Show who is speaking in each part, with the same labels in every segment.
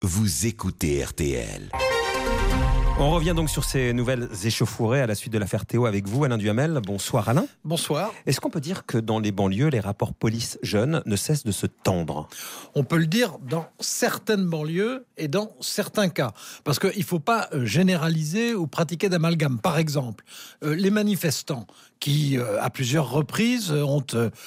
Speaker 1: Vous écoutez RTL.
Speaker 2: On revient donc sur ces nouvelles échauffourées à la suite de l'affaire Théo avec vous, Alain Duhamel. Bonsoir Alain.
Speaker 3: Bonsoir.
Speaker 2: Est-ce qu'on peut dire que dans les banlieues, les rapports police-jeunes ne cessent de se tendre ?
Speaker 3: On peut le dire dans certaines banlieues et dans certains cas. Parce qu'il ne faut pas généraliser ou pratiquer d'amalgame. Par exemple, les manifestants qui, à plusieurs reprises, ont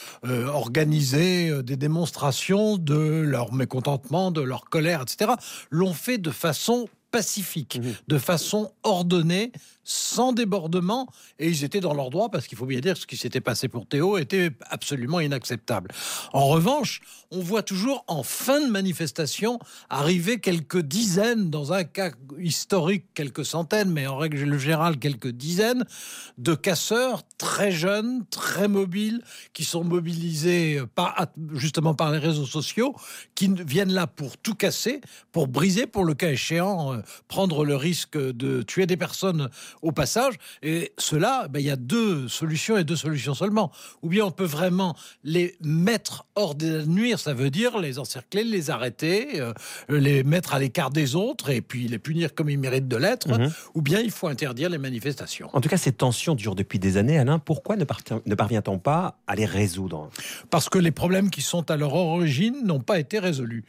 Speaker 3: organisé des démonstrations de leur mécontentement, de leur colère, etc., l'ont fait de façon pacifique, de façon ordonnée, sans débordement, et ils étaient dans leur droit, parce qu'il faut bien dire que ce qui s'était passé pour Théo était absolument inacceptable. En revanche, on voit toujours en fin de manifestation arriver quelques dizaines, dans un cas historique quelques centaines, mais en règle générale quelques dizaines, de casseurs très jeunes, très mobiles, qui sont mobilisés justement par les réseaux sociaux, qui viennent là pour tout casser, pour briser, pour le cas échéant, prendre le risque de tuer des personnes au passage. Et cela, il y a deux solutions et deux solutions seulement. Ou bien on peut vraiment les mettre hors de la nuire, ça veut dire les encercler, les arrêter, les mettre à l'écart des autres et puis les punir comme ils méritent de l'être. Ou bien il faut interdire les manifestations.
Speaker 2: En tout cas, ces tensions durent depuis des années. Alain, pourquoi ne parvient-on pas à les résoudre ?
Speaker 3: Parce que les problèmes qui sont à leur origine n'ont pas été résolus.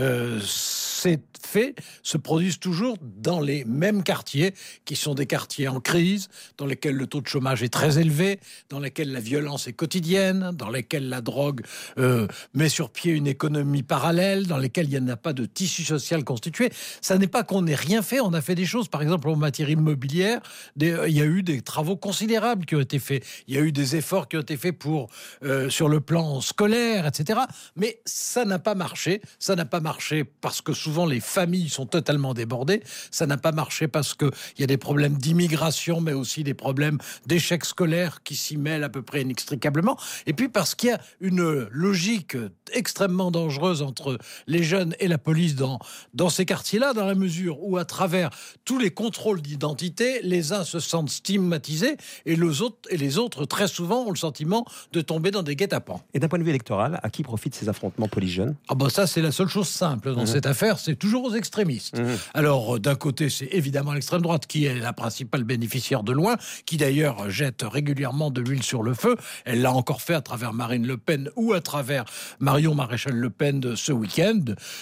Speaker 3: Ces faits se produisent toujours dans les mêmes quartiers, qui sont des quartiers en crise, dans lesquels le taux de chômage est très élevé, dans lesquels la violence est quotidienne, dans lesquels la drogue met sur pied une économie parallèle, dans lesquels il n'y a pas de tissu social constitué. Ça n'est pas qu'on n'ait rien fait, on a fait des choses. Par exemple, en matière immobilière, il y a eu des travaux considérables qui ont été faits. Il y a eu des efforts qui ont été faits sur le plan scolaire, etc. Mais ça n'a pas marché. Ça n'a pas marché parce que souvent les familles sont totalement débordées. Ça n'a pas marché parce qu'il y a des problèmes d'immigration, mais aussi des problèmes d'échec scolaire qui s'y mêlent à peu près inextricablement. Et puis parce qu'il y a une logique extrêmement dangereuse entre les jeunes et la police dans ces quartiers-là, dans la mesure où, à travers tous les contrôles d'identité, les uns se sentent stigmatisés et les autres, très souvent, ont le sentiment de tomber dans des guet-apens.
Speaker 2: Et d'un point de vue électoral, à qui profitent ces affrontements police-jeunes ?
Speaker 3: Ça, c'est la seule chose simple dans cette affaire, c'est toujours aux extrémistes. Alors, d'un côté, c'est évidemment l'extrême droite qui est la principale bénéficiaire de loin, qui d'ailleurs jette régulièrement de l'huile sur le feu. Elle l'a encore fait à travers Marine Le Pen ou à travers Marion Maréchal Le Pen de ce week-end.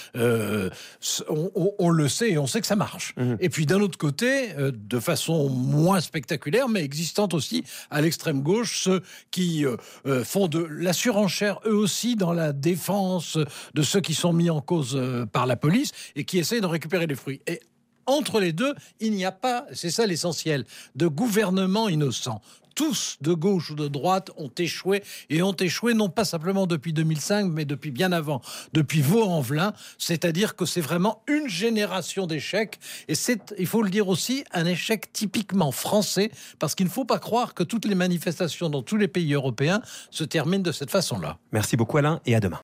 Speaker 3: On le sait et on sait que ça marche. Et puis d'un autre côté, de façon moins spectaculaire, mais existante aussi, à l'extrême gauche, ceux qui font de la surenchère eux aussi dans la défense de ceux qui sont mis en cause par la police et qui essayent de récupérer les fruits. Et entre les deux, il n'y a pas, c'est ça l'essentiel, de gouvernement innocent. Tous, de gauche ou de droite, ont échoué, et ont échoué non pas simplement depuis 2005, mais depuis bien avant, depuis Vaux-en-Velin, c'est-à-dire que c'est vraiment une génération d'échecs, et c'est, il faut le dire aussi, un échec typiquement français, parce qu'il ne faut pas croire que toutes les manifestations dans tous les pays européens se terminent de cette façon-là.
Speaker 2: Merci beaucoup Alain, et à demain.